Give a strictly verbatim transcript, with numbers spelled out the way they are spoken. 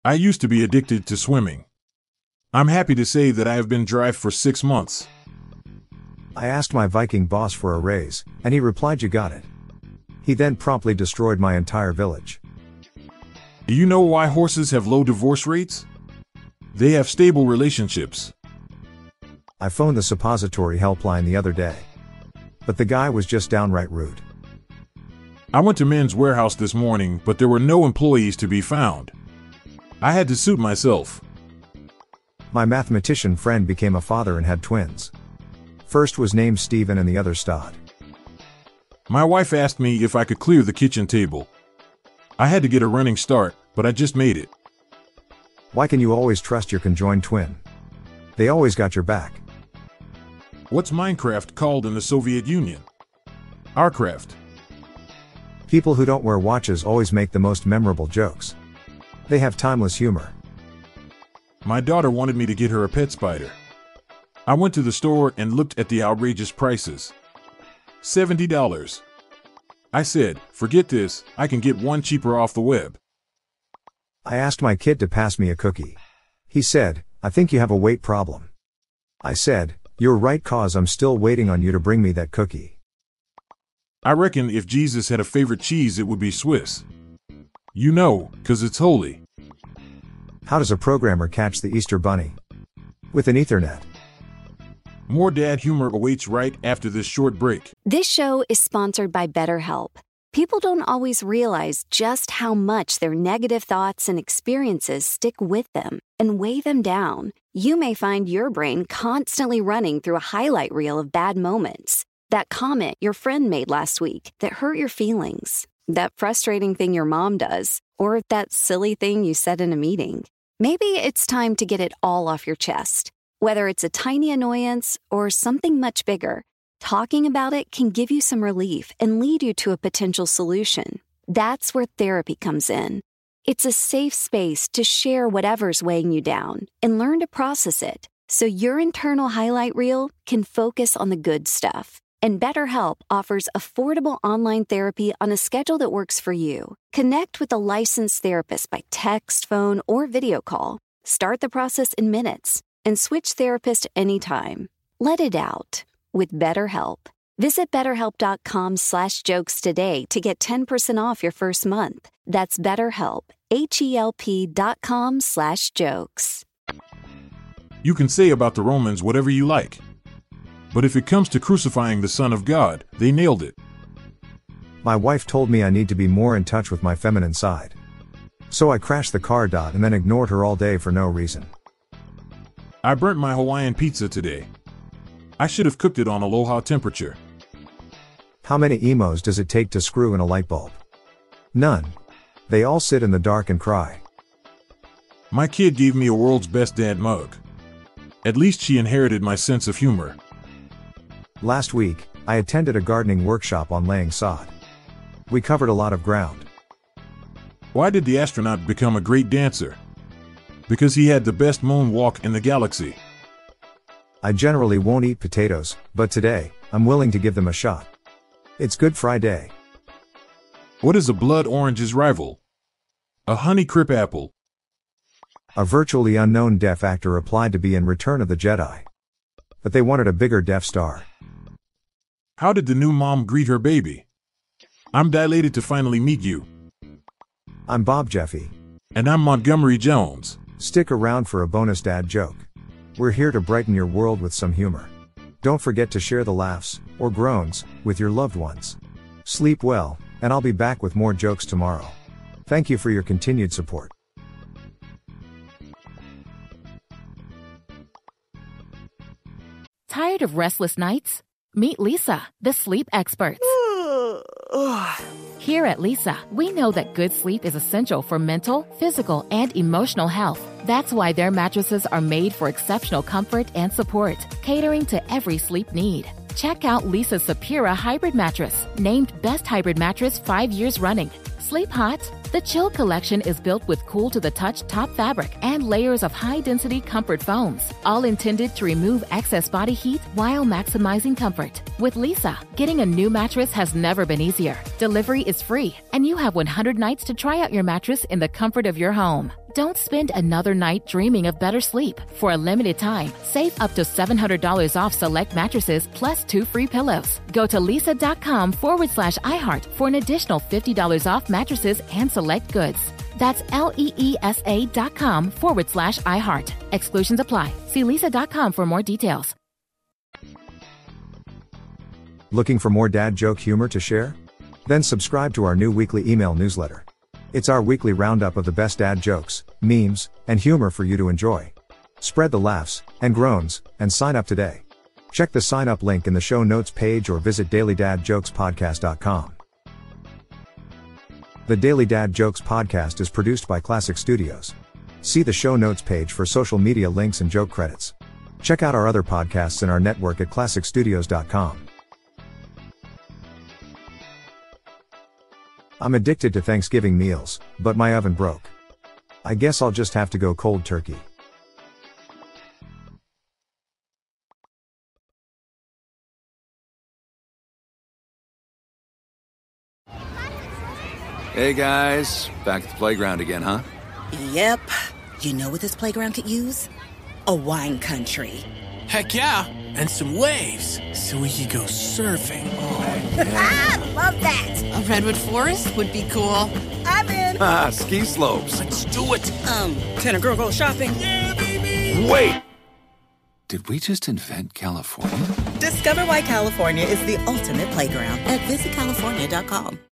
I used to be addicted to swimming. I'm happy to say that I have been dry for six months. I asked my Viking boss for a raise, and he replied, "You got it." He then promptly destroyed my entire village. Do you know why horses have low divorce rates? They have stable relationships. I phoned the suppository helpline the other day, but the guy was just downright rude. I went to Men's Warehouse this morning, but there were no employees to be found. I had to suit myself. My mathematician friend became a father and had twins. First was named Stephen and the other Stod. My wife asked me if I could clear the kitchen table. I had to get a running start, but I just made it. Why can you always trust your conjoined twin? They always got your back. What's Minecraft called in the Soviet Union? Arcraft. People who don't wear watches always make the most memorable jokes. They have timeless humor. My daughter wanted me to get her a pet spider. I went to the store and looked at the outrageous prices. seventy dollars. I said, forget this, I can get one cheaper off the web. I asked my kid to pass me a cookie. He said, "I think you have a weight problem." I said, "You're right, cause I'm still waiting on you to bring me that cookie." I reckon if Jesus had a favorite cheese, it would be Swiss. You know, 'cause it's holy. How does a programmer catch the Easter Bunny? With an Ethernet. More dad humor awaits right after this short break. This show is sponsored by BetterHelp. People don't always realize just how much their negative thoughts and experiences stick with them and weigh them down. You may find your brain constantly running through a highlight reel of bad moments. That comment your friend made last week that hurt your feelings. That frustrating thing your mom does. Or that silly thing you said in a meeting. Maybe it's time to get it all off your chest. Whether it's a tiny annoyance or something much bigger, talking about it can give you some relief and lead you to a potential solution. That's where therapy comes in. It's a safe space to share whatever's weighing you down and learn to process it so your internal highlight reel can focus on the good stuff. And BetterHelp offers affordable online therapy on a schedule that works for you. Connect with a licensed therapist by text, phone, or video call. Start the process in minutes and switch therapist anytime. Let it out with BetterHelp. Visit betterhelp.com slash jokes today to get ten percent off your first month. That's BetterHelp, H-E-L-P dot com slash jokes. You can say about the Romans whatever you like. But if it comes to crucifying the Son of God, they nailed it. My wife told me I need to be more in touch with my feminine side. So I crashed the car. And then ignored her all day for no reason. I burnt my Hawaiian pizza today. I should have cooked it on a low temperature. How many emos does it take to screw in a light bulb? None. They all sit in the dark and cry. My kid gave me a world's best dad mug. At least she inherited my sense of humor. Last week, I attended a gardening workshop on laying sod. We covered a lot of ground. Why did the astronaut become a great dancer? Because he had the best moonwalk in the galaxy. I generally won't eat potatoes, but today, I'm willing to give them a shot. It's Good Friday. What is a blood orange's rival? A honey crip apple. A virtually unknown deaf actor applied to be in Return of the Jedi. But they wanted a bigger Death Star. How did the new mom greet her baby? I'm dilated to finally meet you. I'm Bob Jeffy. And I'm Montgomery Jones. Stick around for a bonus dad joke. We're here to brighten your world with some humor. Don't forget to share the laughs, or groans, with your loved ones. Sleep well, and I'll be back with more jokes tomorrow. Thank you for your continued support. Tired of restless nights? Meet Leesa, the sleep experts. Here at Leesa, we know that good sleep is essential for mental, physical, and emotional health. That's why their mattresses are made for exceptional comfort and support, catering to every sleep need. Check out Leesa's Sapira Hybrid Mattress, named Best Hybrid Mattress five years running. Sleep hot? The Chill Collection is built with cool-to-the-touch top fabric and layers of high-density comfort foams, all intended to remove excess body heat while maximizing comfort. With Leesa, getting a new mattress has never been easier. Delivery is free, and you have one hundred nights to try out your mattress in the comfort of your home. Don't spend another night dreaming of better sleep. For a limited time, save up to seven hundred dollars off select mattresses plus two free pillows. Go to leesa.com forward slash iHeart for an additional fifty dollars off mattresses and select goods. That's L-E-E-S-A dot com forward slash iHeart. Exclusions apply. See leesa dot com for more details. Looking for more dad joke humor to share? Then subscribe to our new weekly email newsletter. It's our weekly roundup of the best dad jokes, memes, and humor for you to enjoy. Spread the laughs and groans, and sign up today. Check the sign up link in the show notes page or visit daily dad jokes podcast dot com. The Daily Dad Jokes podcast is produced by Classic Studios. See the show notes page for social media links and joke credits. Check out our other podcasts in our network at classic studios dot com. I'm addicted to Thanksgiving meals, but my oven broke. I guess I'll just have to go cold turkey. Hey guys, back at the playground again, huh? Yep. You know what this playground could use? A wine country. Heck yeah, and some waves, so we could go surfing. Oh, yeah. Ah, love that. A redwood forest would be cool. I'm in. Ah, ski slopes. Let's do it. Um, can a girl go shopping? Yeah, baby. Wait! Did we just invent California? Discover why California is the ultimate playground at visit california dot com.